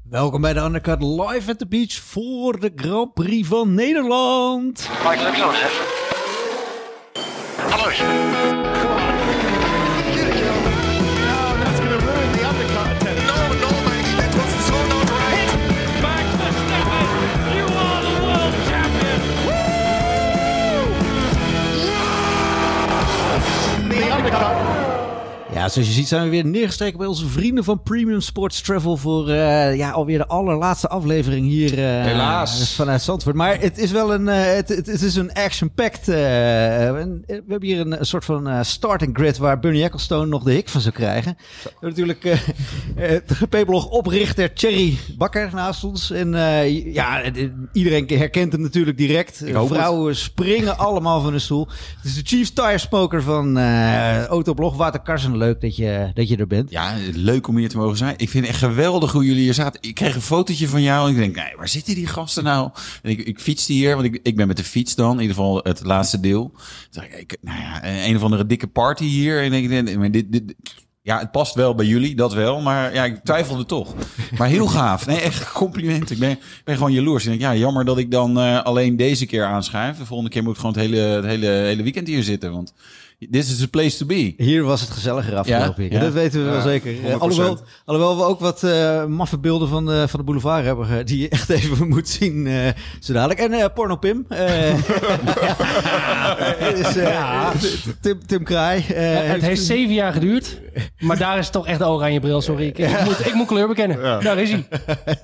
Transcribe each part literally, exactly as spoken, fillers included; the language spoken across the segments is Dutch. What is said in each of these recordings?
Welkom bij de Undercut live at the beach voor de Grand Prix van Nederland. Mike, let me go, hè. Hallo. Ja, zoals je ziet zijn we weer neergestreken bij onze vrienden van Premium Sports Travel voor uh, ja, alweer de allerlaatste aflevering hier uh, Helaas. vanuit Zandvoort. Maar het is wel een, uh, het, het, het is een action-packed. Uh, we hebben hier een, een soort van uh, starting grid waar Bernie Ecclestone nog de hik van zou krijgen. We hebben natuurlijk uh, uh, de G P-blog oprichter Thierry Bakker naast ons. En uh, ja, iedereen herkent hem natuurlijk direct. Vrouwen het. springen allemaal van de stoel. Het is de Chiefs Tire Smoker van uh, Autoblog, Wouter Karsen. Leuk dat je, dat je er bent. Ja, leuk om hier te mogen zijn. Ik vind het echt geweldig hoe jullie hier zaten. Ik kreeg een fotootje van jou en ik denk, nee, waar zitten die gasten nou? En ik, ik fietste hier, want ik, ik ben met de fiets dan, in ieder geval het laatste deel. Toen dacht ik, ik, nou ja, een of andere dikke party hier. En ik denk, dit, dit, ja, het past wel bij jullie, dat wel. Maar ja, ik twijfelde toch. Maar heel gaaf. Nee, echt compliment. Ik ben, ben gewoon jaloers. Ik denk, ja, jammer dat ik dan uh, alleen deze keer aanschuif. De volgende keer moet ik gewoon het hele, het hele, hele weekend hier zitten, want this is a place to be. Hier was het gezelliger afgelopen. Ja, ja. Dat weten we ja, wel zeker. Uh, alhoewel, alhoewel we ook wat uh, maffe beelden van, uh, van de boulevard hebben uh, die je echt even moet zien uh, zo dadelijk. En uh, Porno Pim. Uh, is, uh, ja. Tim, Tim Kraai. Uh, ja, het heeft zeven jaar geduurd. Maar daar is toch echt de oranje bril. Sorry, ik, ik, moet, ik moet kleur bekennen. Ja. Daar is hij.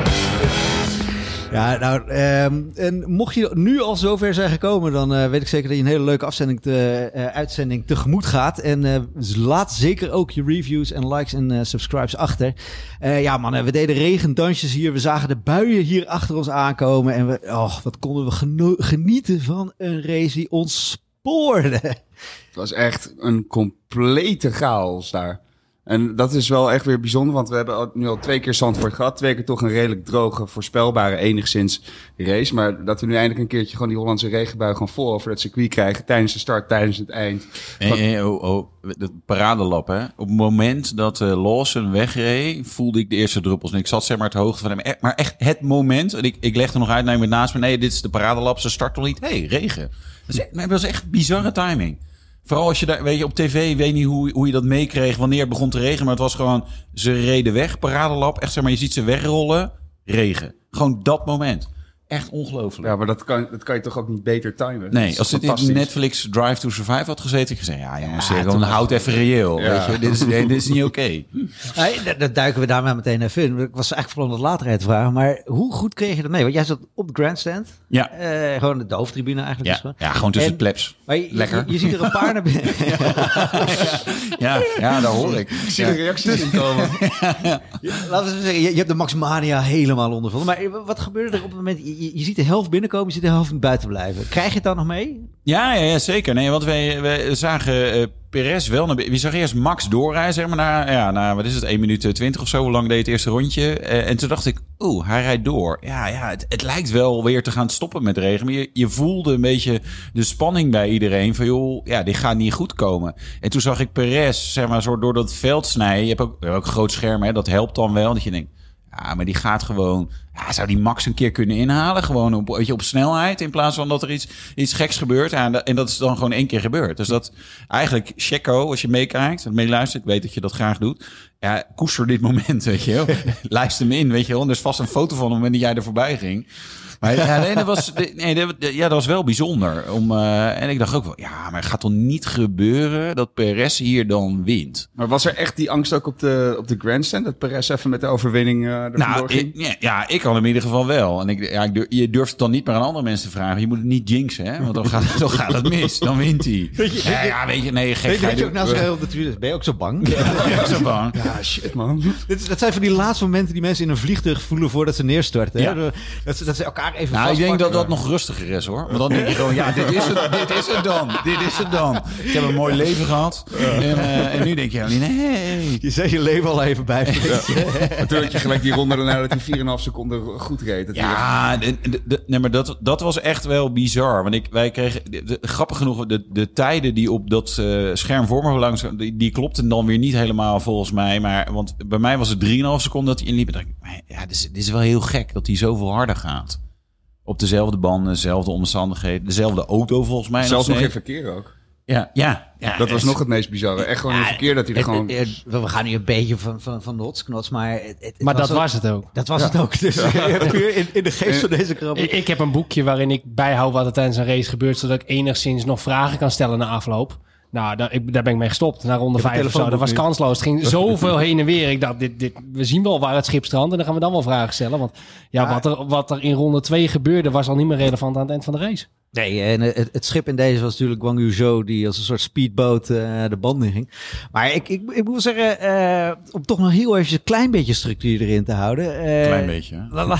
Ja, nou, um, en mocht je nu al zover zijn gekomen, dan uh, weet ik zeker dat je een hele leuke afzending te, uh, uitzending tegemoet gaat. En uh, laat zeker ook je reviews en likes en uh, subscribes achter. Uh, ja man, uh, we deden regendansjes hier. We zagen de buien hier achter ons aankomen. En we, oh, wat konden we geno- genieten van een race die ons spoorde. Het was echt een complete chaos daar. En dat is wel echt weer bijzonder, want we hebben nu al twee keer Zandvoort gehad. Twee keer toch een redelijk droge, voorspelbare enigszins race. Maar dat we nu eindelijk een keertje gewoon die Hollandse regenbui gewoon vol over het circuit krijgen. Tijdens de start, tijdens het eind. En, en, oh, oh, dat paradelap, hè. Op het moment dat uh, Lawson wegreed, voelde ik de eerste druppels. En ik zat zeg maar het hoogte van hem. Maar echt het moment, en ik, ik legde nog uit naar iemand naast me. Nee, dit is de paradelap, ze start toch niet. Hé, hey, regen. Dat, is, dat was echt bizarre timing. Vooral als je daar, weet je, op tv, weet niet hoe, hoe je dat meekreeg, wanneer het begon te regenen. Maar het was gewoon, ze reden weg, paradelap. Echt zeg maar, je ziet ze wegrollen, regen. Gewoon dat moment. Echt ongelooflijk. Ja, maar dat kan, dat kan je toch ook niet beter timen? Nee, als dit in Netflix Drive to Survive had gezeten, had ik gezegd, ja jongens, ja, dan houd even reëel. Ja. Weet je, dit is, dit is niet oké. Okay. Nee, dat duiken we daar maar meteen even in. Ik was eigenlijk van plan dat later te vragen, maar hoe goed kreeg je dat mee? Want jij zat op de grandstand. Ja. Uh, gewoon de hoofdtribune eigenlijk. Ja, ja gewoon tussen en, plebs. Maar je, lekker. Je, je ziet er een paar naar binnen. ja, ja, daar hoor ik. Ik zie ja. de reacties in komen. ja. Laten we zeggen, je, je hebt de Maximania helemaal ondervonden. Maar wat gebeurde er op het moment, je, je ziet de helft binnenkomen, je ziet de helft buiten blijven. Krijg je het dan nog mee? Ja, ja, ja zeker. Nee, want wij, wij zagen uh, Perez wel. Naar, we zagen eerst Max doorrijden, zeg maar, na, ja, na wat is het, één minuut twintig of zo. Hoe lang deed het eerste rondje? Uh, en toen dacht ik, oeh, hij rijdt door. Ja, ja het, het lijkt wel weer te gaan stoppen met regen. Maar je, je voelde een beetje de spanning bij iedereen. Van joh, ja, dit gaat niet goed komen. En toen zag ik Perez, zeg maar, zo door dat veld snijden. Je hebt ook, je hebt ook een groot scherm, hè, dat helpt dan wel. Dat je denkt, ja, maar die gaat gewoon. Ja, zou die Max een keer kunnen inhalen? Gewoon op, weet je, op snelheid. In plaats van dat er iets, iets geks gebeurt. Ja, en dat is dan gewoon één keer gebeurd. Dus dat eigenlijk, Checo, als je meekijkt, meeluistert, ik weet dat je dat graag doet. Ja, koester dit moment, weet je wel. Lijst hem in, weet je wel. Er is vast een foto van hem wanneer jij er voorbij ging. Maar ja, nee, dat was, nee, dat, ja, dat was wel bijzonder. Om, uh, en ik dacht ook wel, ja, maar het gaat toch niet gebeuren dat Perez hier dan wint? Maar was er echt die angst ook op de, op de grandstand? Dat Perez even met de overwinning uh, er nou, vandoor ging? Ik, ja, ik kan hem in ieder geval wel. En ik, ja, ik durf, je durft het dan niet meer aan andere mensen te vragen. Je moet het niet jinxen, hè? Want dan gaat, dan gaat het mis. Dan wint hij. Ja, ja, weet je, nee, gek. Weet je ook naast je op de tribune? Ben je ook zo bang? Ja, ben je ook zo bang? Ja, shit, man. Dit, dat zijn van die laatste momenten die mensen in een vliegtuig voelen voordat ze neerstorten. Ja. Dat, ze, dat ze elkaar elkaar even Nou, ik denk dat vastpakken. dat nog rustiger is, hoor. Want dan denk je gewoon, ja, dit is het, dit is het dan. Dit is het dan. Ik heb een mooi leven gehad. En, uh, en nu denk je, nee. Je zet je leven al even bij. En toen had je gelijk die ronde daarna dat hij vier komma vijf seconden goed reed. Dat Ja, de, de, de, nee, maar dat, dat was echt wel bizar. Want ik, wij kregen, de, de, grappig genoeg, de, de tijden die op dat uh, scherm voor me langs, die, die klopten dan weer niet helemaal volgens mij. Maar, want bij mij was het drie komma vijf seconden dat hij inliep. En dacht ik, ja, dit is, dit is wel heel gek dat hij zoveel harder gaat. Op dezelfde banden, dezelfde omstandigheden, dezelfde auto volgens mij. Zelfs nog in steeds. verkeer ook. Ja, ja, ja. Dat was echt. nog het meest bizarre. Echt gewoon in verkeer dat hij er het- gewoon... het- het- we gaan nu een beetje van, van, van de hotsknots, maar... Het, het, het Maar dat ook- was het ook. Dat was het ook. Dus puur in, in de geest van deze krabbe. Ik, ik heb een boekje waarin ik bijhoud wat er tijdens een race gebeurt, zodat ik enigszins nog vragen kan stellen na afloop. Nou, daar, ik, daar ben ik mee gestopt. Na ronde Je hebt vijf een of zo. Dat was telefoonboek kansloos. Het ging zoveel heen en weer. Ik dacht, dit, dit, we zien wel waar het schip strandt en dan gaan we dan wel vragen stellen. Want ja, Ja. wat, er, wat er in ronde twee gebeurde, was al niet meer relevant aan het eind van de race. Nee, en het, het schip in deze was natuurlijk Guang Yu Zhou, die als een soort speedboot uh, de band in ging. Maar ik, ik, ik moet zeggen, uh, om toch nog heel even een klein beetje structuur erin te houden. Uh, Klein beetje. Hè? La, la,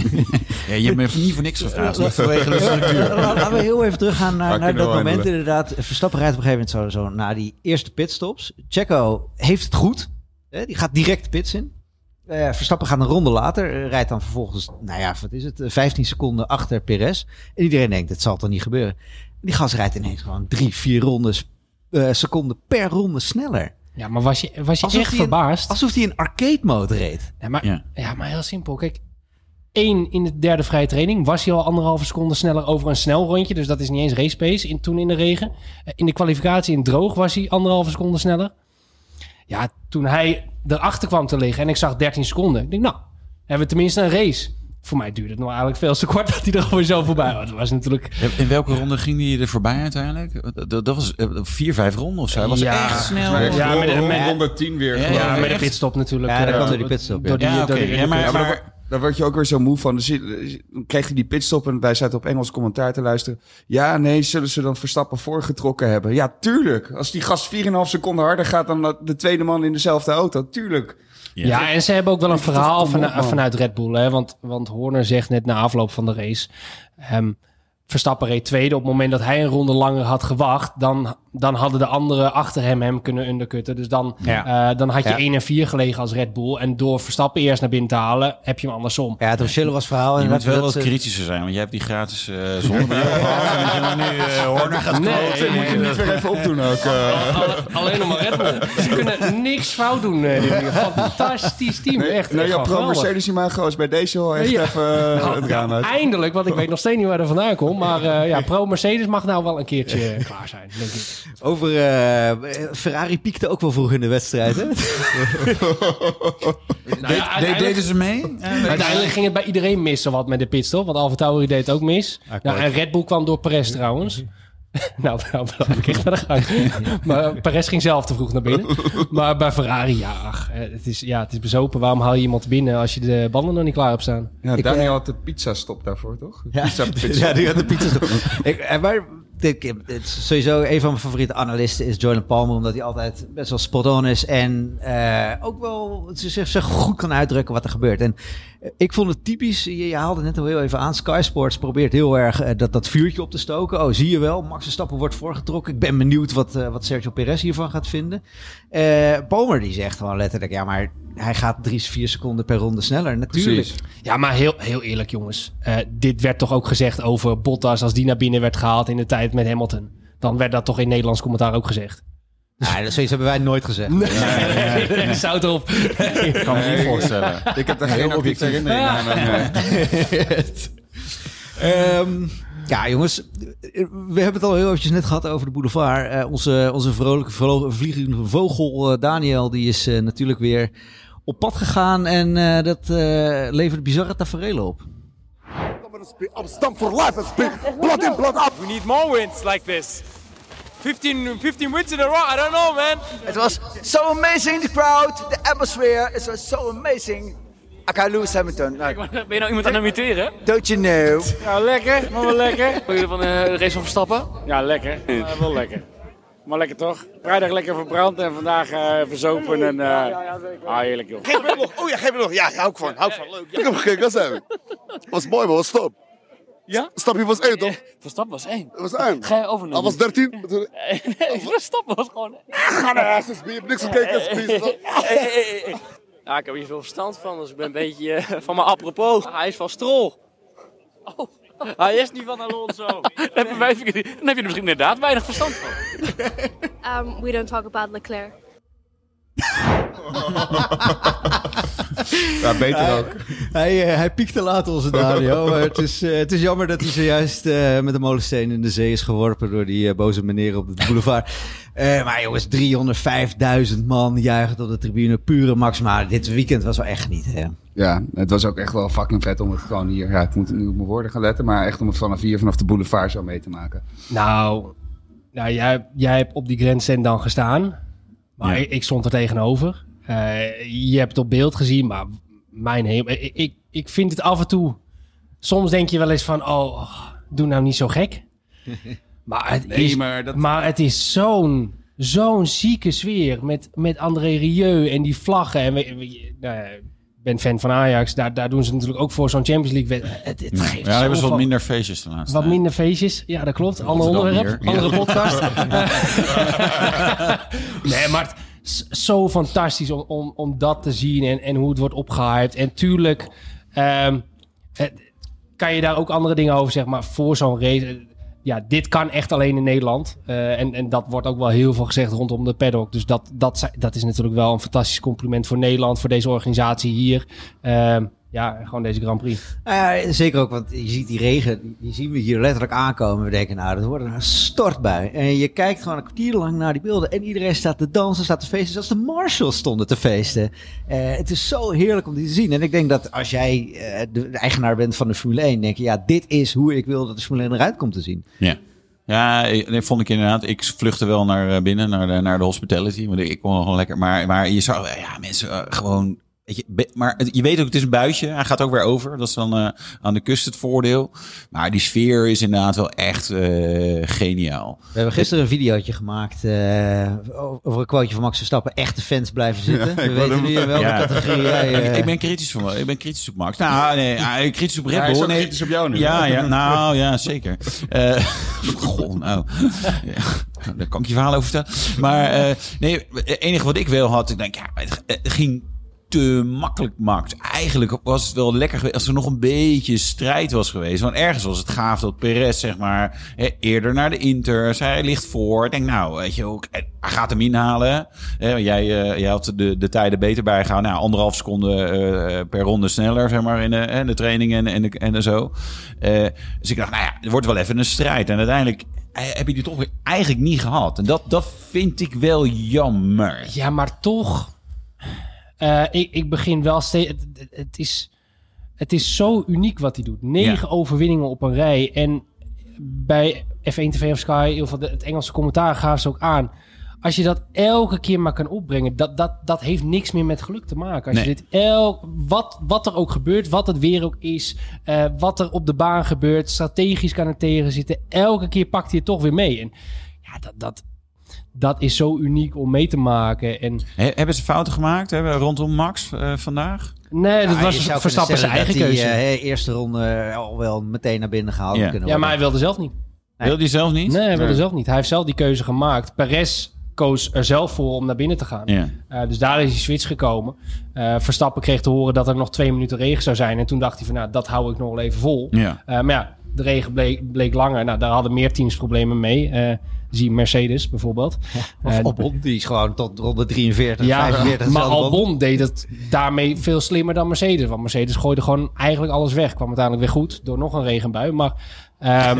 Ja, je hebt me niet voor niks gevraagd. Niet vanwege de structuur. Laten we heel even teruggaan naar, Ja, naar kunnen dat we moment handelen. inderdaad. Verstappen rijdt op een gegeven moment zo, zo na die eerste pitstops. Checo heeft het goed. Hè? Die gaat direct de pits in. Uh, Verstappen gaat een ronde later. Uh, rijdt dan vervolgens, nou ja, wat is het? Uh, vijftien seconden achter Perez. En iedereen denkt, het zal toch niet gebeuren. Die gast rijdt ineens gewoon drie, vier rondes, uh, seconden per ronde sneller. Ja, maar was je, was je Alsof echt hij een- verbaasd? Alsof hij in arcade mode reed. Ja, maar, Ja. ja, maar heel simpel. Kijk, één in de derde vrije training was hij al anderhalve seconde sneller over een snel rondje. Dus dat is niet eens race pace in, toen in de regen. Eh, In de kwalificatie in droog was hij anderhalve seconde sneller. Ja, toen hij erachter kwam te liggen en ik zag dertien seconden. Ik denk, nou, hebben we tenminste een race. Voor mij duurde het nog eigenlijk veel te kort dat hij er alweer zo voorbij was. Dat was natuurlijk... In welke ronde ging hij er voorbij uiteindelijk? Dat, dat was uh, vier, vijf ronden of zo. Hij was Ja. echt snel. Maar Ja, met de- met- ronde tien weer. Ja, geloof Ja, ik. met de echt? pitstop natuurlijk. Ja, dat eh, kwam door die pitstop, ja. Door die, Ja, door oké. die- Ja, maar- Ja, maar dan- dan word je ook weer zo moe van. Dan, zie- dan kreeg je die pitstop en wij zaten op Engels commentaar te luisteren. Ja, nee, zullen ze dan Verstappen voorgetrokken hebben? Ja, tuurlijk. Als die gast vier komma vijf seconden harder gaat dan de tweede man in dezelfde auto. Tuurlijk. Ja. Ja, en ze hebben ook wel een Ik dacht, verhaal kom op, van, man. vanuit Red Bull. Hè? Want, want Horner zegt net na afloop van de race... ehm, Verstappen reed tweede. Op het moment dat hij een ronde langer had gewacht... dan, dan hadden de anderen achter hem hem kunnen undercutten. Dus dan, Ja. eh, dan had je Ja. één en vier gelegen als Red Bull. En door Verstappen eerst naar binnen te halen... heb je hem andersom. Ja, het officiële was verhaal. Je en moet wel dat, wat dat, kritischer zijn, want jij hebt die gratis uh, zonnebril gehad. En dat je dan nu uh, Horner gaat Nee, quoten. nee, Moet je nee. niet Weer even opdoen ook. eh. Alle- alleen nog maar Red Bull. Ze kunnen niks fout doen. eh, dit jaar. Fantastisch team. Nee, echt. nee, echt jouw gewoon geweldig. Race imago is bij deze al echt Ja. even eh, Nou, het raam uit. Eindelijk, want ik weet nog steeds niet waar er vandaan komt. Maar uh, ja, pro-Mercedes mag nou wel een keertje klaar zijn, denk ik. Over uh, Ferrari piekte ook wel vroeg in de wedstrijd. Hè? Nou ja, De- uiteindelijk, deden ze mee? uiteindelijk ging het bij iedereen missen wat met de pitstop. Want AlphaTauri deed het ook mis. Nou, en Red Bull kwam door Perez trouwens. nou, nou, laat ik echt naar de gang. Maar Perez ging zelf te vroeg naar binnen. Maar bij Ferrari, ja, ach, eh, het is, ja, het is bezopen. Waarom haal je iemand binnen als je de banden nog niet klaar hebt staan? Ja, Ik, Daniel eh, had de pizza stop daarvoor, toch? De Ja, pizza, pizza. ja, die had de pizza. ik, en maar, ik, het is sowieso een van mijn favoriete analisten is Jordan Palmer, omdat hij altijd best wel spot on is en uh, ook wel zich, zich goed kan uitdrukken wat er gebeurt. En uh, ik vond het typisch, je, je haalde net al heel even aan, Sky Sports probeert heel erg uh, dat, dat vuurtje op te stoken. Oh, zie je wel, Max Verstappen wordt voorgetrokken. Ik ben benieuwd wat, uh, wat Sergio Perez hiervan gaat vinden. Uh, Palmer die zegt gewoon letterlijk, ja, maar hij gaat drie, vier seconden per ronde sneller. Natuurlijk. Precies. Ja, maar heel, heel eerlijk jongens. Uh, dit werd toch ook gezegd over Bottas als die naar binnen werd gehaald in de tijd met Hamilton. Dan werd dat toch in Nederlands commentaar ook gezegd. Nou, zoiets hebben wij nooit gezegd. Nee, nee, nee, zout erop. Nee. Ik kan me niet voorstellen. Ik heb daar geen actieve herinnering aan. Nee. Um, ja, jongens. We hebben het al heel eventjes net gehad over de boulevard. Uh, onze, onze vrolijke vlo- vliegende vogel uh, Daniel, die is uh, natuurlijk weer op pad gegaan. En uh, dat uh, levert bizarre taferelen op. I'm stumped for life and speak blood in, blood out. We need more wins like this. fifteen, fifteen wins in a row, I don't know, man. It was so amazing, the crowd, the atmosphere. It was so amazing. I can't lose Hamilton. No. Ben je nou iemand aan het imiteren? Don't you know? Ja, lekker. Maar wel lekker. Vond jullie van de race van Verstappen? Ja, lekker. Uh, wel lekker. Maar lekker toch? Vrijdag lekker verbrand en vandaag uh, verzopen en... Uh, ah, heerlijk joh. Geef me nog. Oh ja, geef me nog. Ja, hou ik van. Hou ik van. Leuk. Ik heb gekeken, dat zijn we. Was mooi, maar was top. Ja? Verstappen was één, toch? Verstappen was één. Dat was één. Ga je overnemen? Hij was dertien. Nee, Verstappen was gewoon... Ga naar S S B, je hebt niks gekeken, S S B. Ja, ik heb hier veel verstand van, dus ik ben een beetje uh, van mijn apropos. Hij is van Stroll. Oh. Hij is niet van Alonso. Dan heb, je, dan heb je er misschien inderdaad weinig verstand van. Um, we don't talk about Leclerc. Ja, beter hij, ook. Hij, uh, hij piekte laat onze Dario. Maar het, is, uh, het is jammer dat hij zojuist uh, met een molensteen in de zee is geworpen door die uh, boze meneer op de boulevard. Uh, maar jongens, driehonderdvijfduizend man juichen op de tribune. Pure max. Maar dit weekend was wel echt niet, hè? Ja, het was ook echt wel fucking vet om het gewoon hier... Ja, ik moet nu op mijn woorden gaan letten, maar echt om het vanaf hier, vanaf de boulevard zo mee te maken. Nou, nou jij, jij hebt op die grandstand dan gestaan. Maar Ja. ik, ik stond er tegenover. Uh, je hebt het op beeld gezien, maar mijn hemel... Ik, ik, ik vind het af en toe... Soms denk je wel eens van, oh, doe nou niet zo gek. Maar het Nee, is, maar dat- maar het is zo'n, zo'n zieke sfeer met, met André Rieu en die vlaggen. En we, we, nou ja, ik ben fan van Ajax. Daar, daar doen ze natuurlijk ook voor zo'n Champions League. Het, het Ja, geeft ja, hebben ze zoveel- wat minder feestjes de laatste Wat tijd. minder feestjes. Ja, dat klopt. Ander Rotterdam onderwerp. hier. Ja. Andere podcast. Nee, maar het is zo fantastisch om, om, om dat te zien en, en hoe het wordt opgehyped. En tuurlijk ehm, het, kan je daar ook andere dingen over zeggen. Maar voor zo'n race... eh, Ja, dit kan echt alleen in Nederland. Uh, en, en dat wordt ook wel heel veel gezegd rondom de paddock. Dus dat, dat, dat is natuurlijk wel een fantastisch compliment voor Nederland. Voor deze organisatie hier. Uh, ja, gewoon deze Grand Prix. Uh, zeker ook, want je ziet die regen, die zien we hier letterlijk aankomen. We denken, nou, dat wordt een stortbui. En je kijkt gewoon een kwartier lang naar die beelden en iedereen staat te dansen, staat te feesten. Zelfs de marshals stonden te feesten. Uh, het is zo heerlijk om die te zien. En ik denk dat als jij uh, de eigenaar bent van de Formule één, denk je, ja, dit is hoe ik wil dat de Formule één eruit komt te zien. Ja. Ja, dat vond ik inderdaad. Ik vluchtte wel naar binnen, naar de, naar de hospitality. Want ik kon nog wel lekker. Maar, maar je zou, ja, mensen uh, gewoon... Weet je, be, maar het, je weet ook, het is een buitje. Hij gaat ook weer over. Dat is dan uh, aan de kust het voordeel. Maar die sfeer is inderdaad wel echt uh, geniaal. We hebben gisteren een videootje gemaakt uh, over een quoteje van Max Verstappen. Echte fans blijven zitten. Ja, we weten nu in welke Ja. categorie jij... Uh... Ik, ik ben kritisch voor Ik ben kritisch op Max. Nou, nee, uh, kritisch op Red Ja, hij Bull. is ook nee. kritisch op jou nu. Ja, ja, nou ja, zeker. Uh, goh, nou. Ja, daar kan ik je verhaal over vertellen. Maar uh, nee, het enige wat ik wel had, ik denk, ja, het, het ging te makkelijk Max. Eigenlijk was het wel lekker geweest als er nog een beetje strijd was geweest. Want ergens was het gaaf dat Perez, zeg maar, hè, eerder naar de Inters, hij ligt voor. Ik denk, nou, weet je ook, hij gaat hem inhalen. Hè, jij, uh, jij had de, de tijden beter bijgehouden. Nou, anderhalf seconde uh, per ronde sneller, zeg maar, in de, in de training en, en, en, en zo. Uh, dus ik dacht, nou ja, er wordt wel even een strijd. En uiteindelijk heb je die toch weer eigenlijk niet gehad. En dat, dat vind ik wel jammer. Ja, maar toch... Uh, ik, ik begin wel steeds... Het, het, het, is, het is zo uniek wat hij doet. Negen ja. overwinningen op een rij. En bij F één T V of Sky, in ieder geval de, het Engelse commentaar, gaven ze ook aan. Als je dat elke keer maar kan opbrengen, dat, dat, dat heeft niks meer met geluk te maken. Als nee. je dit el, wat, wat er ook gebeurt, wat het weer ook is, uh, wat er op de baan gebeurt, strategisch kan er tegen zitten. Elke keer pakt hij het toch weer mee. En ja, dat... dat Dat is zo uniek om mee te maken. En... He, hebben ze fouten gemaakt hè, rondom Max uh, vandaag? Nee, dat ja, was Verstappen zijn eigen dat keuze. De uh, eerste ronde al wel meteen naar binnen gehaald ja. kunnen Ja, maar hij wilde zelf niet. Nee. Wilde hij zelf niet? Nee, hij wilde nee. zelf niet. Hij heeft zelf die keuze gemaakt. Perez koos er zelf voor om naar binnen te gaan. Ja. Uh, dus daar is die switch gekomen. Uh, Verstappen kreeg te horen dat er nog twee minuten regen zou zijn. En toen dacht hij van, nou, dat hou ik nog wel even vol. Ja. Uh, maar ja, de regen bleek, bleek langer. Nou, daar hadden meer teams problemen mee. Uh, zie Mercedes bijvoorbeeld. Of uh, Albon, die is gewoon tot ronde drieënveertig, ja, vijfenveertig. Maar Albon deed het daarmee veel slimmer dan Mercedes. Want Mercedes gooide gewoon eigenlijk alles weg. Kwam uiteindelijk weer goed door nog een regenbui. Maar um,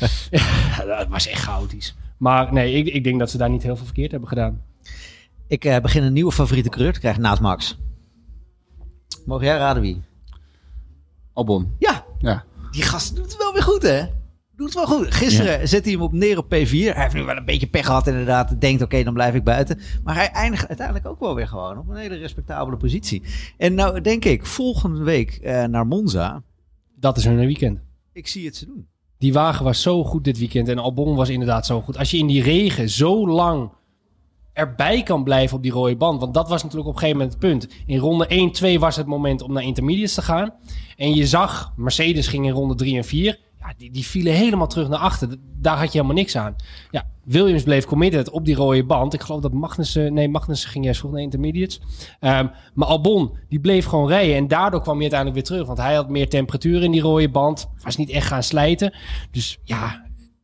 ja, dat was echt chaotisch. Maar nee, ik, ik denk dat ze daar niet heel veel verkeerd hebben gedaan. Ik uh, begin een nieuwe favoriete coureur te krijgen naast Max. Mogen jij raden wie? Albon. Ja. Ja. Die gast doet het wel weer goed, hè? Doet het wel goed. Gisteren ja. zet hij hem op neer op P vier. Hij heeft nu wel een beetje pech gehad inderdaad. Denkt, oké, okay, dan blijf ik buiten. Maar hij eindigt uiteindelijk ook wel weer gewoon op een hele respectabele positie. En nou denk ik, volgende week uh, naar Monza. Dat is hun weekend. Ik zie het ze doen. Die wagen was zo goed dit weekend. En Albon was inderdaad zo goed. Als je in die regen zo lang erbij kan blijven op die rode band. Want dat was natuurlijk op een gegeven moment het punt. In ronde één, twee was het moment om naar intermediates te gaan. En je zag, Mercedes ging in ronde drie en vier. Ja, die, die vielen helemaal terug naar achter. Daar had je helemaal niks aan. Ja, Williams bleef committed op die rode band. Ik geloof dat Magnussen... Nee, Magnussen ging juist vroeg naar intermediates. Um, maar Albon, die bleef gewoon rijden. En daardoor kwam hij uiteindelijk weer terug. Want hij had meer temperatuur in die rode band. Was niet echt gaan slijten. Dus ja...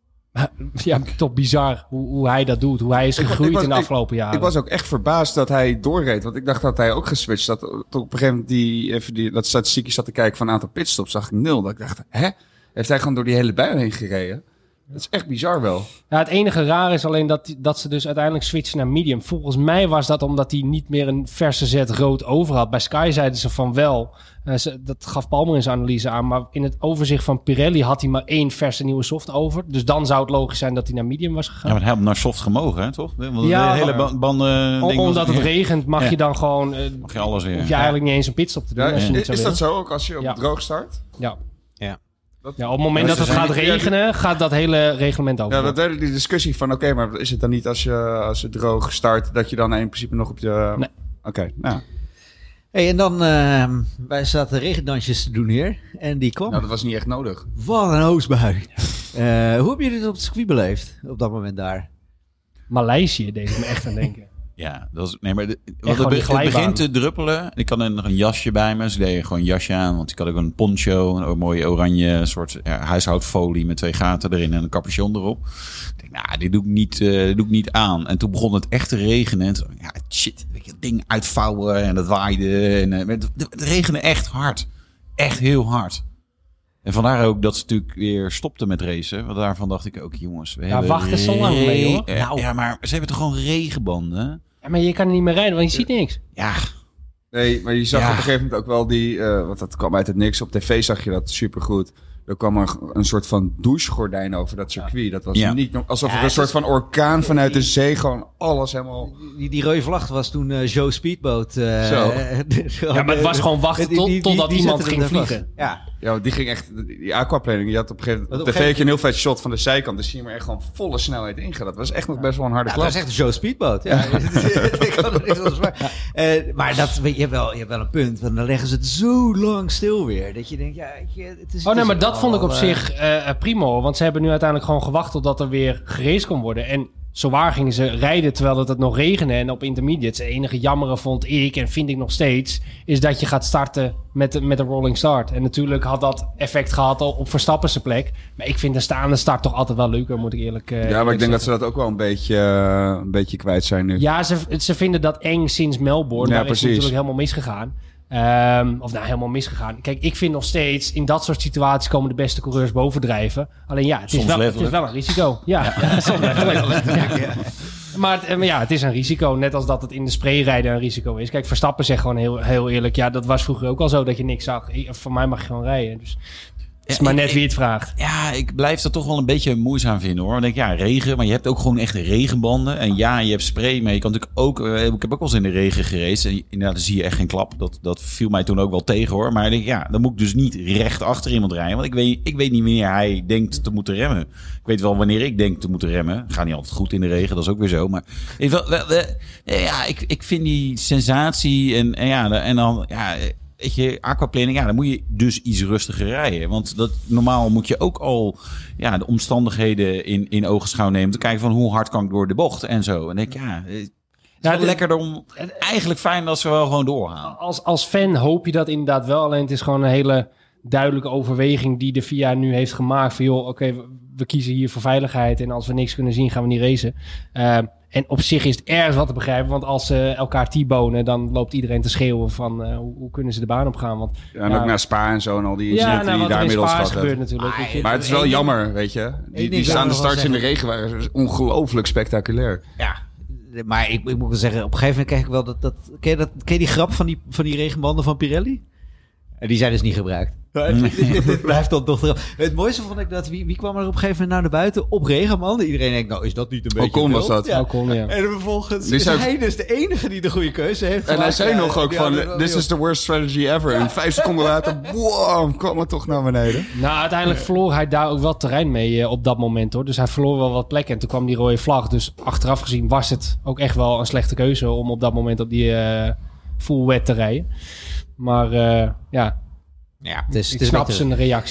Ja, toch bizar hoe, hoe hij dat doet. Hoe hij is gegroeid was, in de afgelopen ik, jaren. Ik was ook echt verbaasd dat hij doorreed. Want ik dacht dat hij ook geswitcht had. Tot op een gegeven moment die, even die, dat statistiekje zat te kijken van een aantal pitstops. Zag ik nul. Dat ik dacht, hè? Heeft hij gewoon door die hele bui heen gereden? Dat is echt bizar wel. Ja, het enige raar is alleen dat, dat ze dus uiteindelijk switchen naar medium. Volgens mij was dat omdat hij niet meer een verse zet rood over had. Bij Sky zeiden ze van wel. Uh, ze, dat gaf Palmer in zijn analyse aan. Maar in het overzicht van Pirelli had hij maar één verse nieuwe soft over. Dus dan zou het logisch zijn dat hij naar medium was gegaan. Ja, maar hij had naar soft gemogen, hè, toch? Want ja, de hele ba- banden... Om, omdat het ja. regent mag ja. je dan gewoon... Uh, mag je alles weer. Hoef je eigenlijk niet eens een pitstop te doen. Ja, als je is niet zou is dat willen. zo ook als je op Ja. droog start? Ja. Ja. Dat, ja, op het moment ja, dat het gaat regenen, gaat dat hele reglement over. Ja, dat werd die discussie van, oké, okay, maar is het dan niet als je, als je droog start, dat je dan in principe nog op je... Nee. Oké, okay, nou. Hey, en dan, uh, wij zaten regendansjes te doen hier. En die kwam. Nou, dat was niet echt nodig. Wat een hoosbui. Uh, hoe heb je dit op het circuit beleefd, op dat moment daar? Maleisië deed ik me echt aan denken. Ja, dat is, nee, maar de, want het, be, het begint te druppelen. Ik had nog een jasje bij me. Dus ik deed gewoon een jasje aan. Want ik had ook een poncho. Een mooie oranje soort ja, huishoudfolie met twee gaten erin en een capuchon erop. Ik denk, nou, dit doe ik niet, uh, dit doe ik niet aan. En toen begon het echt te regenen. En toen, ja, shit, weet je, dat ding uitvouwen en dat waaide. En, uh, het, het regende echt hard. Echt heel hard. En vandaar ook dat ze natuurlijk weer stopten met racen. Want daarvan dacht ik ook, jongens... We ja, hebben wacht eens zo lang mee, hoor. Ja, nou. ja, maar ze hebben toch gewoon regenbanden? Ja, maar je kan er niet meer rijden, want je ziet niks. Ja. Nee, maar je zag ja. op een gegeven moment ook wel die... Uh, want dat kwam uit het niks. Op tv zag je dat supergoed. Er kwam er een soort van douchegordijn over dat circuit. Dat was ja. niet alsof ja, er een soort is, van orkaan vanuit de zee gewoon alles helemaal... Die, die rode vlag was toen uh, Joe Speedboat. Uh, Zo. Ja, maar het was gewoon wachten tot, die, die, totdat die, die iemand ging vliegen. Ja. Ja, die ging echt... Die aquaplaning, je had op een gegeven moment... Op tv had je een heel vet shot van de zijkant. Dus zie je hem er echt gewoon volle snelheid ingaan. Dat was echt nog best wel een harde ja, klap. Dat was echt een Joe Speedboat. Ja. Ik kan er niks van zwaar. Uh, maar dat, je, hebt wel, je hebt wel een punt. Want dan leggen ze het zo lang stil weer. Dat je denkt, ja... Je, het is, oh nee, maar dat al, vond ik op uh, zich uh, primo. Want ze hebben nu uiteindelijk gewoon gewacht totdat er weer geraced kon worden. En zowaar gingen ze rijden terwijl het, het nog regende. En op intermediates, het enige jammere vond ik, en vind ik nog steeds, is dat je gaat starten met, met een rolling start. En natuurlijk had dat effect gehad op Verstappen zijn plek. Maar ik vind de staande start toch altijd wel leuker, moet ik eerlijk uh, Ja, maar ik denk zeggen. dat ze dat ook wel een beetje, uh, een beetje kwijt zijn nu. Ja, ze, ze vinden dat eng sinds Melbourne. Ja, Daar precies. is het natuurlijk helemaal misgegaan. Um, of nou, helemaal misgegaan. Kijk, ik vind nog steeds, in dat soort situaties komen de beste coureurs bovendrijven. Alleen ja, het is, wel, het is wel een risico. Ja, ja. Soms letterlijk. Ja. Ja. Maar, het, maar ja, het is een risico. Net als dat het in de sprayrijden een risico is. Kijk, Verstappen zegt gewoon heel, heel eerlijk, ja, dat was vroeger ook al zo dat je niks zag. Ik, voor mij mag je gewoon rijden. Dus het is Ja, maar ik- net ik- wie het vraagt. Ja, ik blijf dat toch wel een beetje moeizaam vinden, hoor. Ik denk, ja, regen, maar je hebt ook gewoon echt regenbanden. En ja, je hebt spray, maar je kan natuurlijk ook... Uh, ik heb ook wel eens in de regen geraced. En inderdaad, dan zie je echt geen klap. Dat, dat viel mij toen ook wel tegen, hoor. Maar ik denk, ja, dan moet ik dus niet recht achter iemand rijden. Want ik weet, ik weet niet wanneer hij denkt te moeten remmen. Ik weet wel wanneer ik denk te moeten remmen. Gaat niet altijd goed in de regen, dat is ook weer zo. Maar ik, wel, wel, wel, ja, ik, ik vind die sensatie en, en ja, en dan... Ja, weet je, aquaplaning, ja, dan moet je dus iets rustiger rijden. Want dat, normaal moet je ook al ja, de omstandigheden in, in ogenschouw nemen. Te kijken van hoe hard kan ik door de bocht en zo. En denk ik, ja, het is Ja, wel dit- lekker om... Eigenlijk fijn dat ze wel gewoon doorgaan. Als, als fan hoop je dat inderdaad wel. Alleen het is gewoon een hele duidelijke overweging die de V I A nu heeft gemaakt. Van joh, oké, okay, we, we kiezen hier voor veiligheid. En als we niks kunnen zien, gaan we niet racen. Uh, en op zich is het ergens wat te begrijpen. Want als ze elkaar T-bonen, dan loopt iedereen te schreeuwen van uh, hoe, hoe kunnen ze de baan opgaan. Want, Ja, en ook naar Spa en zo en al die ja, incidenten nou, die wat daar er in inmiddels Spa is gehad gebeurd hebben. natuurlijk. weet je. Maar het is wel Eén ding- jammer, weet je. Die, ding die wil staande ik nog wel starts in de zeggen. regen waren ongelooflijk spectaculair. Ja, maar ik, ik moet wel zeggen, op een gegeven moment krijg ik wel dat... dat ken, je dat ken je die grap van die, van die regenbanden van Pirelli? En die zijn dus niet gebruikt. dit, dit, dit blijft dan toch erop. Het mooiste vond ik dat, wie, wie kwam er op een gegeven moment naar de buiten op regenbanden? Iedereen denkt, nou is dat niet een beetje Ocon was wild? dat. Ja. Ocon, ja. En vervolgens Die is zei- hij dus de enige die de goede keuze heeft En hij gemaakt. zei Ja, nog ook ja, van, dat wel this heel- is the worst strategy ever. En vijf seconden later, wow, kwam het toch naar beneden. Nou, uiteindelijk verloor hij daar ook wel terrein mee uh, op dat moment, hoor. Dus hij verloor wel wat plekken en toen kwam die rode vlag. Dus achteraf gezien was het ook echt wel een slechte keuze om op dat moment op die uh, full wet te rijden. Maar uh, ja, Ja, het is, ik het is snap beter. zijn reactie.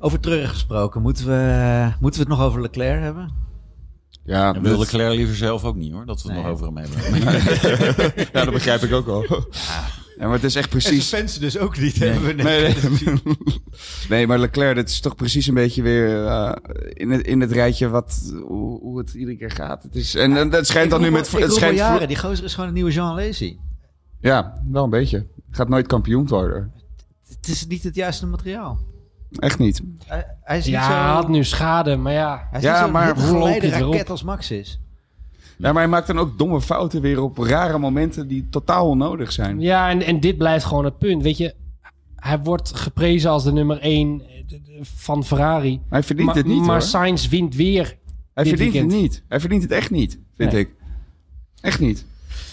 Over treurig gesproken, moeten we, moeten we het nog over Leclerc hebben? Ja, En wil Leclerc liever zelf ook niet hoor, dat we het Nee. nog over hem hebben. ja, dat begrijp ik ook al. Ja, maar het is echt En precies... zijn fans dus ook niet. Nee. Hebben we net Nee, nee. gezien. nee, maar Leclerc, dit is toch precies een beetje weer uh, in, het, in het rijtje wat, hoe, hoe het iedere keer gaat. Het is, en, en dat schijnt Ik dan nu roep met... al- ik Het roep al schijnt jaren, die gozer is gewoon een nieuwe Jean Alesi. Ja, wel een beetje. Gaat nooit kampioen worden. Het is niet het juiste materiaal. Echt niet. Hij, hij is niet Ja, zo... hij had nu schade, maar ja. Hij is Ja, niet zo'n maar hitte hoe loopt geleide het weer op? raket als Max is. Ja, maar hij maakt dan ook domme fouten weer op rare momenten die totaal onnodig zijn. Ja, en, en dit blijft gewoon het punt. Weet je, hij wordt geprezen als de nummer één van Ferrari. Hij verdient maar, het niet, Maar hoor. Sainz wint weer. Hij dit verdient weekend. het niet. Hij verdient het echt niet, vind Nee. ik. Echt niet.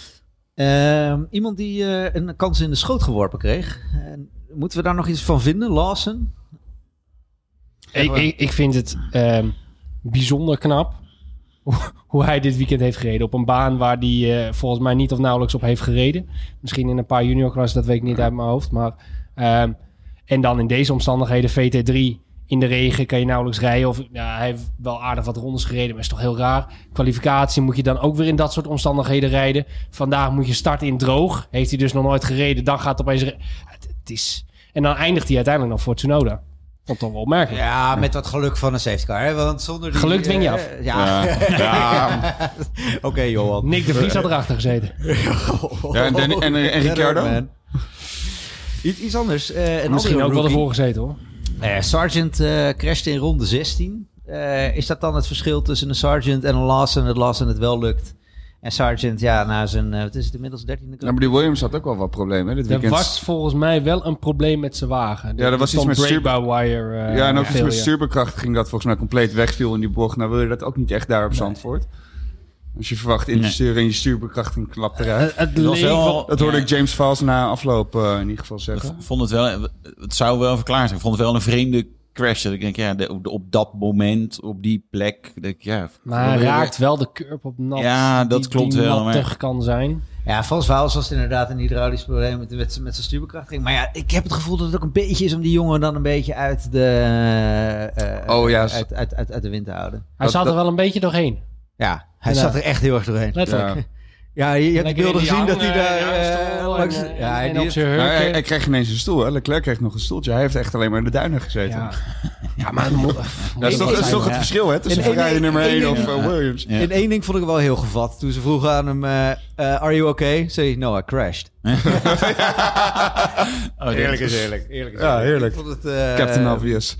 Ehm, iemand die eh, een kans in de schoot geworpen kreeg. En moeten we daar nog iets van vinden? Lawson? Ik, ik, ik vind het ehm, bijzonder knap hoe, hoe hij dit weekend heeft gereden. Op een baan waar hij eh, volgens mij niet of nauwelijks op heeft gereden. Misschien in een paar juniorklassen, dat weet ik niet uit mijn hoofd. Maar, ehm, en dan in deze omstandigheden V T drie in de regen kan je nauwelijks rijden. Of ja, hij heeft wel aardig wat rondes gereden, maar is toch heel raar. Kwalificatie moet je dan ook weer in dat soort omstandigheden rijden. Vandaag moet je starten in droog. Heeft hij dus nog nooit gereden, dan gaat het opeens... re- Het, het is... En dan eindigt hij uiteindelijk nog voor Tsunoda. Vond toch wel opmerkelijk. Ja, met wat geluk van een safety car. Hè? Want zonder die, Geluk dwing je eh, af. Ja. Ja. Oké, Johan. Nick de Vries had erachter gezeten. Ja, en, Dan- en, en Ricciardo? Man. Iets, iets anders. eh, een Misschien andere ook wel rookie. ervoor gezeten hoor. Eh, Sargent eh crashte in ronde zestien. Eh, is dat dan het verschil tussen een Sargent en een Lawson? Dat Lawson het wel lukt. En Sargent, ja, na zijn... eh, wat is het inmiddels? dertiende Ja, maar die Williams had ook wel wat problemen hè, dit Er weekend. was volgens mij wel een probleem met zijn wagen. Ja, er was iets met brake-by-wire. Uh, Ja, en ook iets met failure. stuurbekracht ging dat volgens mij compleet wegviel in die bocht. Nou wil je dat ook niet echt daar op Zandvoort. Als je verwacht in te Nee. sturen en je stuurbekrachting klapt eruit. Het, het Dat was leek wel- wel- Dat hoorde Ja. ik James Vals na afloop uh, in ieder geval Ik zeggen. vond het wel, het zou wel verklaard zijn. Ik vond het wel een vreemde crash. Dat ik denk, ja, de- op, op dat moment, op die plek, dat ik, ja. Maar hij raakt wel de curb op nat. Ja, dat die, klopt die wel, maar- nattig kan zijn. Ja, volgens Waals was het inderdaad een hydraulisch probleem met, met, met zijn stuurbekrachtiging. Maar ja, ik heb het gevoel dat het ook een beetje is om die jongen dan een beetje uit de, eh, Oh, ja. uit, uit, uit, uit de wind te houden. Hij Dat- zat er dat- wel een beetje doorheen. Ja, hij Ja. zat er echt heel erg doorheen. Letterlijk. Ja. Ja, je, je hebt Lekker die beelden in die gezien dat hij hang, daar eh, eh, ja, stoel langs... en, eh, Ja, en die- op zijn Maar hij, hurken. hij kreeg ineens een stoel. Hè? Leclerc kreeg nog een stoeltje. Hij heeft echt alleen maar in de duinen gezeten. Ja. ja, maar het moet... Dat is toch, dat is toch het Ja. verschil hè, tussen In één- Ferrari nummer één één ding- of uh, Williams. Ja. In één ding vond ik het wel heel gevat. Toen ze vroegen aan hem, eh, eh, are you okay? Zei hij, no, I crashed. Oh, Eerlijk is eerlijk. Eerlijk is Ja, eerlijk. heerlijk. Ik vond het, eh, Captain Obvious.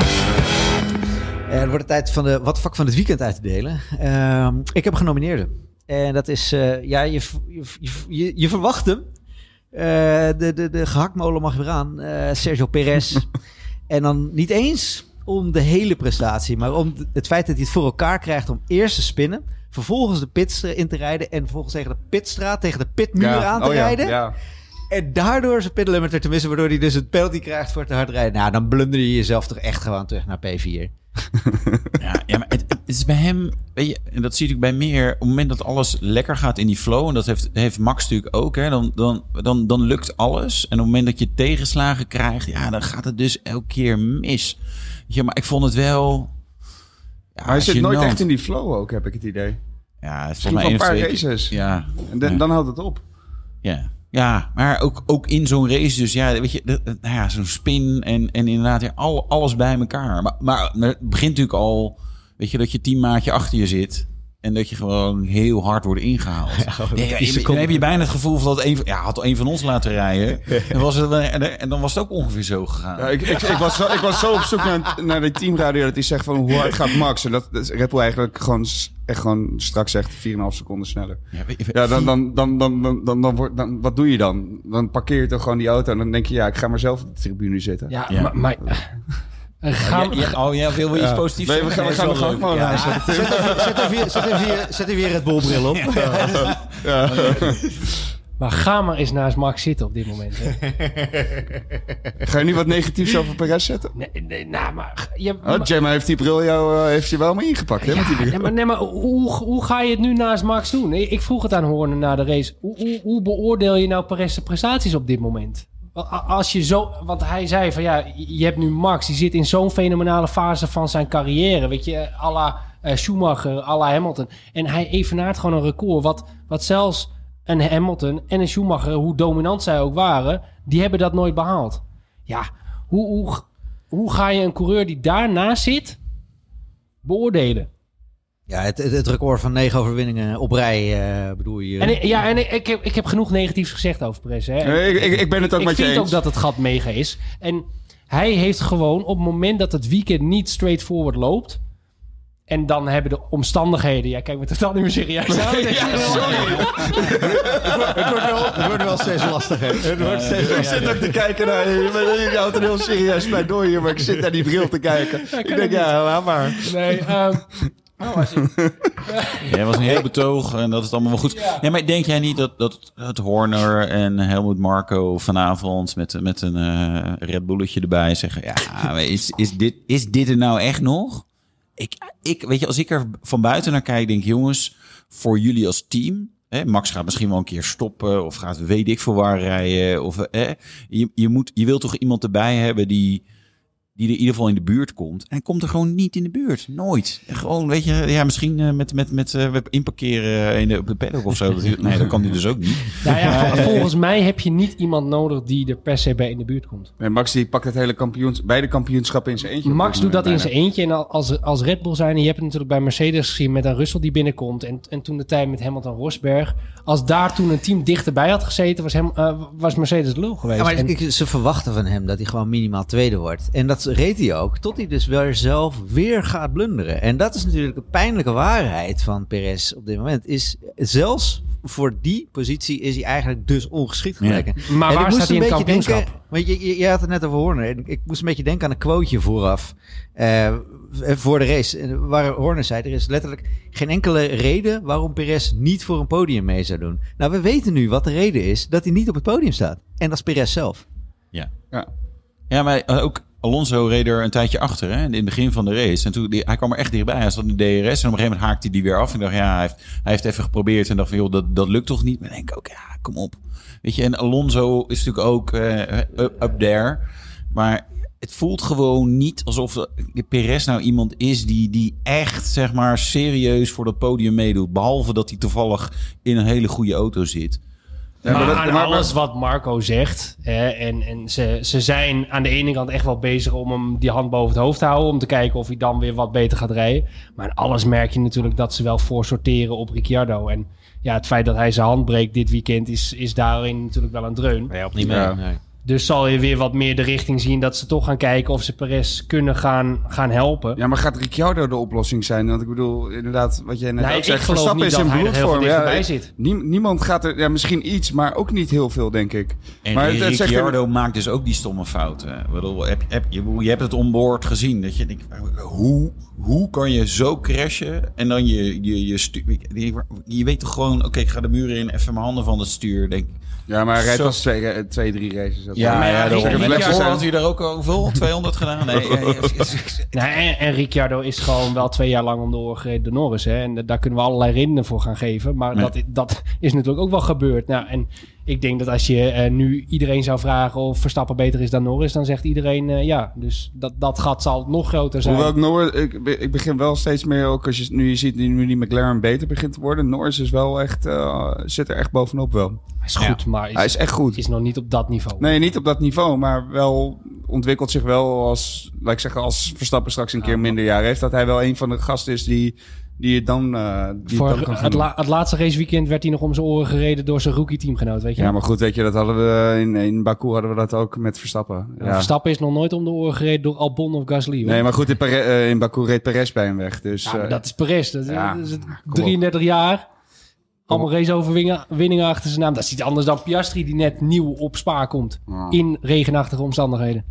En het wordt de tijd van de wat vak van het weekend uit te delen. Ehm, ik heb een genomineerde. En dat is, eh, ja, je, je, je, je verwacht hem. Eh, de, de, de gehaktmolen mag weer aan. Eh, Sergio Perez. En dan niet eens om de hele prestatie, maar om de- het feit dat hij het voor elkaar krijgt om eerst te spinnen. Vervolgens de pits in te rijden. En vervolgens tegen de pitstraat, tegen de pitmuur aan te oh, ja. rijden. Ja. En daardoor zijn pitlimiter te missen, waardoor hij dus een penalty krijgt voor te hard rijden. Nou, dan blunder je jezelf toch echt gewoon terug naar P vier. Ja, ja, maar het, het is bij hem, weet je, en dat zie ik bij meer, op het moment dat alles lekker gaat in die flow, en dat heeft, heeft Max natuurlijk ook, hè, dan, dan, dan, dan lukt alles. En op het moment dat je tegenslagen krijgt, ja, dan gaat het dus elke keer mis. Ja, maar ik vond het wel... Ja, Maar hij zit nooit gênant. echt in die flow ook, heb ik het idee. Ja, het is Misschien volgens mij van één een of paar twee races. keer- Ja, En dan, ja. dan houdt het op. Ja, ja, maar ook, ook in zo'n race dus, ja, weet je, de- de- nou ja, zo'n spin en, en inderdaad ja, al, alles bij elkaar. Maar, maar, maar het begint natuurlijk al, weet je, dat je teammaatje achter je zit en dat je gewoon heel hard wordt ingehaald. Ja, ja, je- dan heb je bijna het gevoel van dat een, van- ja, had een van ons laten rijden. En, was het, en, en dan was het ook ongeveer zo gegaan. Ja, ik, ik, ik, was zo, ik was zo op zoek naar, naar de teamradio dat hij zegt van hoe hard gaat Max. En dat, dat is Red Bull eigenlijk gewoon, s- echt gewoon straks zegt vier komma vijf seconden sneller. Ja, weet je- Ja, dan, dan, dan, dan, dan, dan, dan, wordt, dan, wat doe je dan? Dan parkeer je toch gewoon die auto en dan denk je, ja, ik ga maar zelf op de tribune zitten. Ja, Ja. maar... maar eh, ga, Ja, ja, oh ja, wil je iets Ja. positiefs Nee, we zeggen? gaan, we Nee, gaan is nog wel gewoon leuk. gaan Ja. zetten. Zet even, zet even, zet even, zet even je Red Bull bril op. Ja. maar ga maar eens naast Max zitten op dit moment. Hè. Ga je nu wat negatiefs over Perez zetten? Nee, nee, nou, maar... Je, Oh, Gemma heeft die bril jou, uh, heeft je wel mee ingepakt, hè? Met die Ja, bril. nee, maar, nee, maar hoe, hoe ga je het nu naast Max doen? Ik ik vroeg het aan Horner na de race. Hoe, hoe, hoe beoordeel je nou Perez' prestaties op dit moment? Als je zo, want hij zei van ja, je hebt nu Max, die zit in zo'n fenomenale fase van zijn carrière. Weet je, à la uh, Schumacher, à la Hamilton. En hij evenaart gewoon een record. Wat, wat zelfs een Hamilton en een Schumacher, hoe dominant zij ook waren, die hebben dat nooit behaald. Ja, hoe, hoe, hoe ga je een coureur die daarnaast zit beoordelen? Ja, het, het, het record van negen overwinningen op rij uh, bedoel je. En ik, ja, en ik, ik, heb, ik heb genoeg negatiefs gezegd over Perez. Hè. Nee, ik, ik, ik ben het ook ik met je eens. Ik vind ook dat het gat mega is. En hij heeft gewoon op het moment dat het weekend niet straightforward loopt, en dan hebben de omstandigheden... Ja, kijk, we totaal niet meer serieus aan. Ja, sorry. het, wordt wel, het wordt wel steeds lastiger. Het wordt steeds ik zit ook te kijken naar... Je houdt een heel serieus pleidooi hier, maar ik zit naar die bril te kijken. Ja, ik denk, ja, laat maar. Nee, um, oh, was Jij was een heel betoog en dat is allemaal wel goed. Ja. Ja, maar denk jij niet dat, dat, dat Horner en Helmut Marko vanavond met, met een uh, Red Bulletje erbij zeggen... Ja, is, is, dit, is dit er nou echt nog? Ik, ik, weet je, als ik er van buiten naar kijk, denk jongens, voor jullie als team... Hè, Max gaat misschien wel een keer stoppen of gaat weet ik veel waar rijden. Of, hè, je, je, moet, je wilt toch iemand erbij hebben die... die er in ieder geval in de buurt komt. En hij komt er gewoon niet in de buurt. Nooit. Gewoon, weet je, ja, misschien uh, met, met, met uh, inparkeren in de, op de paddock of zo. Nee, dat kan hij dus ook niet. Nou ja, volgens mij heb je niet iemand nodig die er per se bij in de buurt komt. Nee, Max die pakt het hele kampioens, beide kampioenschappen in zijn eentje. Max doet dat in zijn eentje. En als, als Red Bull zijn, en je hebt het natuurlijk bij Mercedes gezien met een Russell die binnenkomt. En, en toen de tijd met Hamilton Rosberg. Als daar toen een team dichterbij had gezeten, was, hem, uh, was Mercedes lul geweest. Ja, maar en, ik, ze verwachten van hem dat hij gewoon minimaal tweede wordt. En dat reed hij ook, tot hij dus wel zelf weer gaat blunderen. En dat is natuurlijk een pijnlijke waarheid van Perez op dit moment. Is zelfs voor die positie is hij eigenlijk dus ongeschikt gebleken. Ja. Maar en waar staat hij in het kampioenschap? Denken, want je, je, je had het net over Horner. En ik moest een beetje denken aan een quoteje vooraf. Uh, voor de race. Waar Horner zei, er is letterlijk geen enkele reden waarom Perez niet voor een podium mee zou doen. Nou, we weten nu wat de reden is dat hij niet op het podium staat. En dat is Perez zelf. Ja, ja. Ja, maar ook Alonso reed er een tijdje achter, hè, in het begin van de race. En toen, die, hij kwam er echt dichtbij. Hij zat in de D R S en op een gegeven moment haakte hij die weer af. En ik dacht, ja, hij heeft, hij heeft even geprobeerd. En dacht van, joh, dat, dat lukt toch niet? Maar dan denk ik ook, ja, kom op. Weet je, en Alonso is natuurlijk ook uh, up, up there. Maar het voelt gewoon niet alsof Perez nou iemand is die, die echt, zeg maar, serieus voor dat podium meedoet. Behalve dat hij toevallig in een hele goede auto zit. Ja, maar, maar, dat, maar alles wat Marco zegt, hè, en, en ze, ze zijn aan de ene kant echt wel bezig om hem die hand boven het hoofd te houden, om te kijken of hij dan weer wat beter gaat rijden. Maar in alles merk je natuurlijk dat ze wel voorsorteren op Ricciardo. En ja, het feit dat hij zijn hand breekt dit weekend is, is daarin natuurlijk wel een dreun. Hij helpt niet mee. Ja. Nee. Dus zal je weer wat meer de richting zien dat ze toch gaan kijken of ze Perez kunnen gaan, gaan helpen. Ja, maar gaat Ricciardo de oplossing zijn? Want ik bedoel, inderdaad, wat jij net nee, ook zegt, ik geloof niet is dat in hij er heel veel dichterbij ja, zit. Nie, niemand gaat er, ja, misschien iets, maar ook niet heel veel, denk ik. En maar het, het Ricciardo er... maakt dus ook die stomme fouten. Ik bedoel, heb, heb, je, je hebt het onboard gezien. Dat je denkt, hoe, hoe kan je zo crashen en dan je, je, je stuur... Je, je weet toch gewoon, oké, okay, ik ga de muur in, even mijn handen van het stuur, denk ja, maar hij rijdt pas twee, twee, drie races. Ja, maar ja, daarom. En daarvoor had hij er ook hoeveel? tweehonderd gedaan? Nee. nee en, en Ricciardo is gewoon wel twee jaar lang om de oren gereden door Norris. Hè? En daar kunnen we allerlei redenen voor gaan geven. Maar nee. dat, dat is natuurlijk ook wel gebeurd. Nou, en ik denk dat als je uh, nu iedereen zou vragen of Verstappen beter is dan Norris, dan zegt iedereen uh, ja. Dus dat, dat gat zal nog groter zijn. Hoewel ik Norris, ik, ik begin wel steeds meer, ook als je nu je ziet nu die McLaren beter begint te worden. Norris is wel echt, uh, zit er echt bovenop wel. Hij is goed, ja. maar is, hij is echt goed. Is nog niet op dat niveau. Nee, niet op dat niveau, maar wel ontwikkelt zich wel als, laat ik zeggen, als Verstappen straks een ja, keer minder jaar heeft, dat hij wel een van de gasten is die die het dan, uh, die Voor het dan kan gaan het, la- het laatste raceweekend werd hij nog om zijn oren gereden door zijn rookie-teamgenoot, weet je? Ja, maar goed, weet je, dat hadden we in, in Baku hadden we dat ook met Verstappen. Ja. Verstappen is nog nooit om de oren gereden door Albon of Gasly. Hoor. Nee, maar goed, in, Pare- uh, in Baku reed Perez bij hem weg. Dus, ja, uh, dat is Perez. Dat, ja, dat is drieëndertig jaar. Allemaal raceoverwinningen achter zijn naam. Dat is iets anders dan Piastri die net nieuw op Spa komt. Ja. In regenachtige omstandigheden.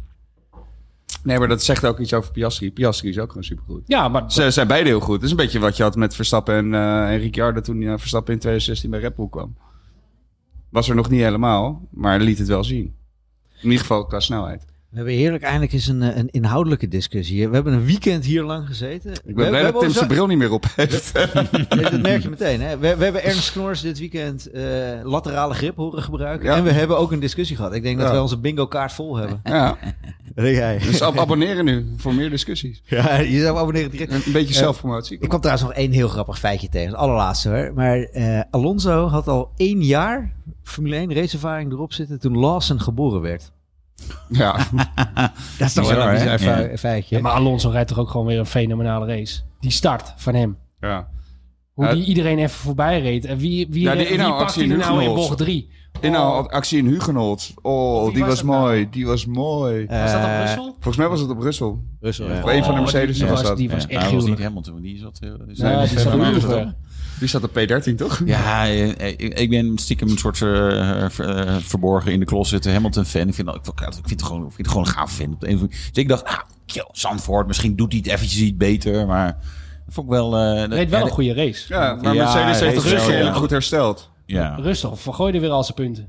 Nee, maar dat zegt ook iets over Piastri. Piastri is ook gewoon supergoed. Ja, maar... Ze zijn beide heel goed. Het is een beetje wat je had met Verstappen en, uh, en Ricciardo toen uh, Verstappen in twintig zestien bij Red Bull kwam. Was er nog niet helemaal, maar liet het wel zien. In ieder geval qua snelheid. We hebben heerlijk eindelijk eens een, een inhoudelijke discussie. We hebben een weekend hier lang gezeten. Ik ben we, blij we dat Tim zo... zijn bril niet meer op heeft. Dat merk je meteen. Hè? We, we hebben Ernst Knors dit weekend uh, laterale grip horen gebruiken. Ja. En we hebben ook een discussie gehad. Ik denk ja. dat we onze bingo kaart vol hebben. Ja. Wat denk jij? Dus ab- abonneren nu voor meer discussies. Ja, je zou abonneren direct. Een beetje uh, zelfpromotie. Ik kwam trouwens nog één heel grappig feitje tegen. Het allerlaatste hoor. Maar uh, Alonso had al één jaar Formule één raceervaring erop zitten toen Lawson geboren werd. Ja. Dat is toch wel een bizar fe- ja. feitje. Ja, maar Alonso rijdt toch ook gewoon weer een fenomenale race. Die start van hem. Ja. Hoe uh, die iedereen even voorbij reed. En wie, wie, ja, wie pakt hij nou in bocht drie? Inhaalactie in Hugenholz. Oh, die, die was, was mooi. Nou? Die was mooi. Uh, was dat op Brussel? Volgens mij was het op Brussel. Brussel, ja. Of een van de Mercedes die, die was, was dat. Die was ja, echt nou, heel was niet Hamilton. Die zat... Uh, die nee, die zat op Die zat op P dertien, toch? Ja, ik, ik ben stiekem een soort uh, ver, uh, verborgen in de closet Hamilton-fan. Ik vind, ik, ik, vind het gewoon, ik vind het gewoon een gaaf fan. Dus ik dacht, ah, kill, Zandvoort, misschien doet hij het eventjes iets beter. Maar dat vond ik wel... Uh, dat reed wel ja, een goede race. Ja, maar ja, Mercedes heeft het Rusland heel goed hersteld. Ja. Rustig, vergooide weer al zijn punten.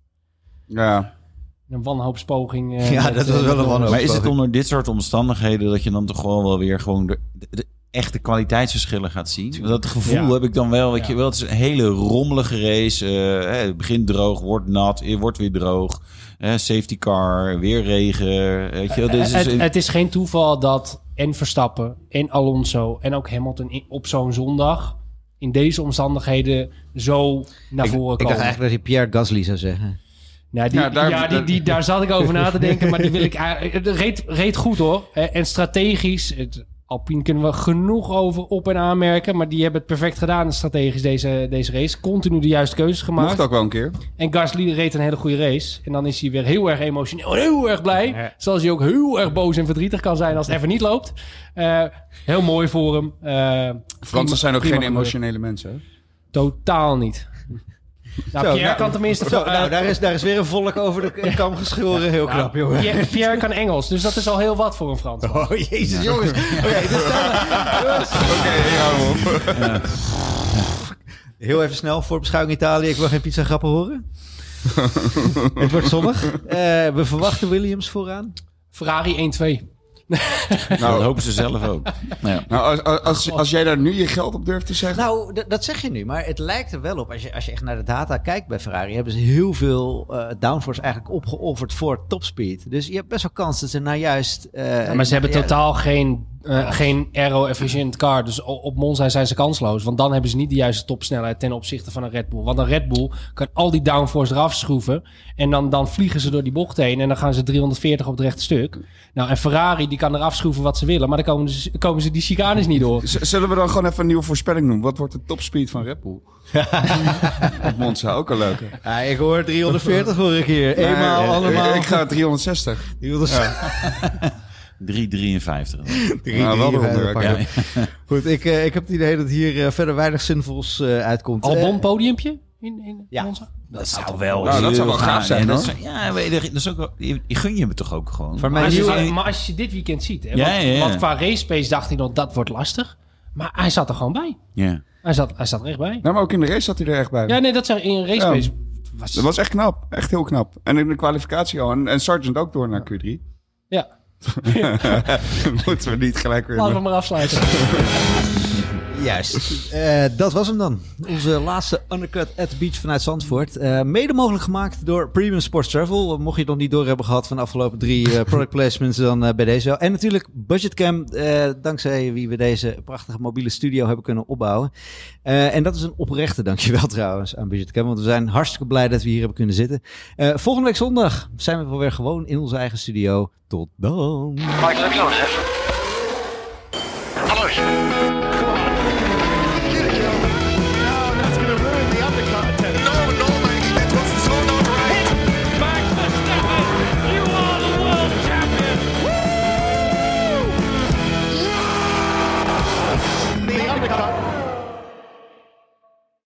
Ja. Een wanhoopspoging. Uh, ja, dat was wel een wanhoopspoging. Maar is het onder dit soort omstandigheden dat je dan toch gewoon wel weer gewoon de, de, de echte kwaliteitsverschillen gaat zien? Dat gevoel ja. heb ik dan wel. Weet ja. je wel, het is een hele rommelige race. Uh, het begint droog, wordt nat, wordt weer droog. Uh, safety car, weer regen. Weet je wel. Dus het, is, het is geen toeval dat en Verstappen en Alonso en ook Hamilton op zo'n zondag in deze omstandigheden zo naar ik, voren ik komen. Ik dacht eigenlijk dat je Pierre Gasly zou zeggen. Nou, die, ja, daar, ja die, die, daar zat ik over na te denken, maar die wil ik... Het reed, reed goed hoor. En strategisch... Het, Alpine kunnen we genoeg over op- en aanmerken, maar die hebben het perfect gedaan strategisch deze, deze race. Continu de juiste keuzes gemaakt. Mocht ook wel een keer. En Gasly reed een hele goede race. En dan is hij weer heel erg emotioneel, heel erg blij. Ja. Zoals hij ook heel erg boos en verdrietig kan zijn als het even niet loopt. Uh, heel mooi voor hem. Uh, Fransen zijn ook geen gebeurd. emotionele mensen, hè? Totaal niet. Nou, Zo, Pierre nou, kan tenminste... Zo, uh, nou, daar, is, daar is weer een volk over de kam geschoren. Heel nou, knap, jongen. Pierre, Pierre kan Engels, dus dat is al heel wat voor een Frans. Oh, jezus, jongens. Oké, okay, dus Oké, hou op. Ja. Heel even snel, voor beschouwing Italië. Ik wil geen pizza grappen horen. Het wordt zonnig. Uh, we verwachten Williams vooraan. Ferrari één twee. Nou, dat hopen ze zelf ook. Ja. Nou, als, als, als jij daar nu je geld op durft te zeggen... Nou, d- dat zeg je nu. Maar het lijkt er wel op. Als je, als je echt naar de data kijkt bij Ferrari... hebben ze heel veel uh, downforce eigenlijk opgeofferd voor topspeed. Dus je hebt best wel kans dat ze nou juist... Uh, ja, maar ze hebben ja, totaal geen, uh, geen aero-efficient car. Dus op Monza zijn ze kansloos. Want dan hebben ze niet de juiste topsnelheid ten opzichte van een Red Bull. Want een Red Bull kan al die downforce eraf schroeven. En dan, dan vliegen ze door die bocht heen. En dan gaan ze driehonderdveertig op het rechte stuk. Nou, en Ferrari die kan eraf schroeven wat ze willen. Maar dan komen ze, komen ze die chicanes niet door. Z- zullen we dan gewoon even een nieuwe voorspelling doen? Wat wordt de topspeed van Red Bull? Op Monza, ook een leuke. Ja, ik hoor driehonderdveertig hoor ik hier. Eenmaal, nee, allemaal. Ik, ik ga driehondzestig. driehondzestig. Ja. drie drieënvijftig. Ja, wel eronder. Ja. Goed, ik, uh, ik heb het idee dat hier uh, verder weinig zinvols uh, uitkomt. Albon podiumpje in, in ja. Monza? Dat zou wel nou, dat zou wel gaaf zijn, ja, hoor. Dat is, ja, dat is ook wel, je, je gun je me toch ook gewoon. Maar, maar, als je, maar als je dit weekend ziet, hè, ja, want, ja, ja. want qua race pace dacht hij nog, dat wordt lastig. Maar hij zat er gewoon bij. Ja. Hij zat, hij zat er echt bij. Nou, maar ook in de race zat hij er echt bij. Ja, nee, dat zeg ik in een race pace. Ja. Was... Dat was echt knap. Echt heel knap. En in de kwalificatie al. En, en Sargent ook door naar Q drie. Ja. Moeten we niet gelijk weer... Laten we maar afsluiten. Juist. Uh, dat was hem dan. Onze laatste Undercut at the Beach vanuit Zandvoort. Uh, mede mogelijk gemaakt door Premium Sports Travel. Mocht je het nog niet door hebben gehad van de afgelopen drie uh, product placements, dan uh, bij deze wel. En natuurlijk Budgetcam, uh, dankzij wie we deze prachtige mobiele studio hebben kunnen opbouwen. Uh, en dat is een oprechte dankjewel trouwens aan Budgetcam, want we zijn hartstikke blij dat we hier hebben kunnen zitten. Uh, volgende week zondag zijn we wel weer gewoon in onze eigen studio. Tot dan. Mike, explosive. Hallo.